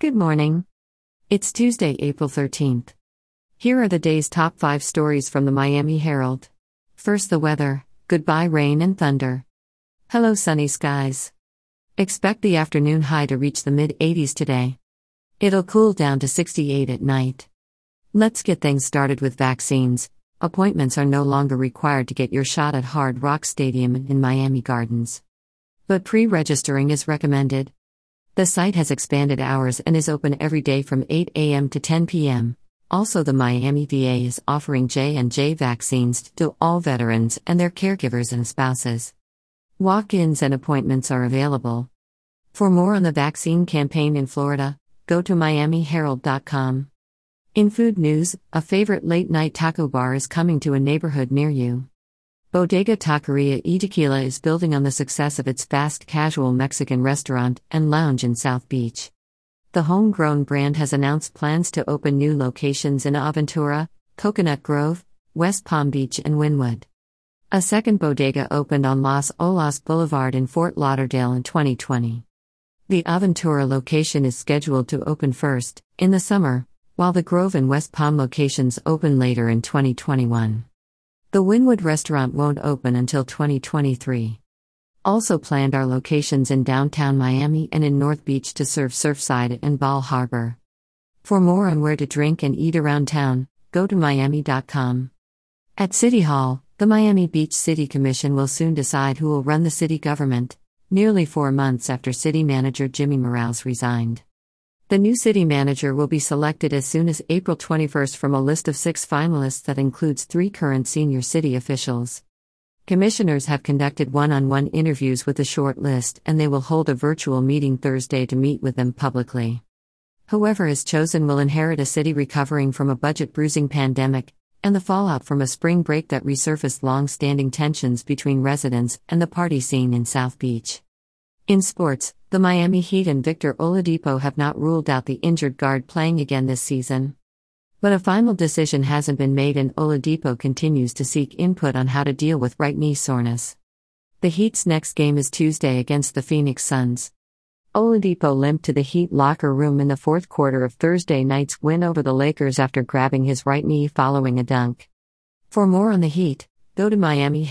Good morning. It's Tuesday, April 13th. Here are the day's top 5 stories from the Miami Herald. First, the weather. Goodbye rain and thunder. Hello sunny skies. Expect the afternoon high to reach the mid-80s today. It'll cool down to 68 at night. Let's get things started with vaccines. Appointments are no longer required to get your shot at Hard Rock Stadium in Miami Gardens. But pre-registering is recommended. The site has expanded hours and is open every day from 8 a.m. to 10 p.m. Also, the Miami VA is offering J&J vaccines to all veterans and their caregivers and spouses. Walk-ins and appointments are available. For more on the vaccine campaign in Florida, go to miamiherald.com. In food news, a favorite late-night taco bar is coming to a neighborhood near you. Bodega Taqueria y Tequila is building on the success of its fast casual Mexican restaurant and lounge in South Beach. The homegrown brand has announced plans to open new locations in Aventura, Coconut Grove, West Palm Beach and Wynwood. A second bodega opened on Los Olas Boulevard in Fort Lauderdale in 2020. The Aventura location is scheduled to open first, in the summer, while the Grove and West Palm locations open later in 2021. The Wynwood restaurant won't open until 2023. Also planned are locations in downtown Miami and in North Beach to serve Surfside and Bal Harbour. For more on where to drink and eat around town, go to miami.com. At City Hall, the Miami Beach City Commission will soon decide who will run the city government, nearly 4 months after city manager Jimmy Morales resigned. The new city manager will be selected as soon as April 21st from a list of 6 finalists that includes 3 current senior city officials. Commissioners have conducted one-on-one interviews with the short list, and they will hold a virtual meeting Thursday to meet with them publicly. Whoever is chosen will inherit a city recovering from a budget-bruising pandemic, and the fallout from a spring break that resurfaced long-standing tensions between residents and the party scene in South Beach. In sports, the Miami Heat and Victor Oladipo have not ruled out the injured guard playing again this season. But a final decision hasn't been made, and Oladipo continues to seek input on how to deal with right knee soreness. The Heat's next game is Tuesday against the Phoenix Suns. Oladipo limped to the Heat locker room in the fourth quarter of Thursday night's win over the Lakers after grabbing his right knee following a dunk. For more on the Heat, go to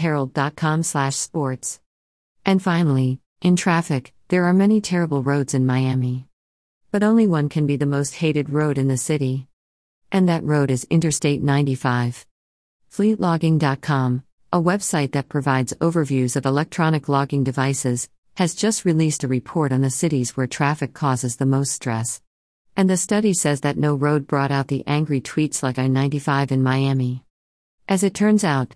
miamiherald.com/sports. And finally, in traffic, there are many terrible roads in Miami. But only one can be the most hated road in the city. And that road is Interstate 95. Fleetlogging.com, a website that provides overviews of electronic logging devices, has just released a report on the cities where traffic causes the most stress. And the study says that no road brought out the angry tweets like I-95 in Miami. As it turns out,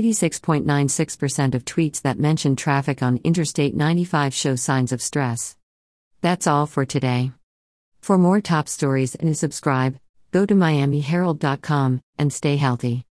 86.96% of tweets that mention traffic on Interstate 95 show signs of stress. That's all for today. For more top stories and subscribe, go to miamiherald.com and stay healthy.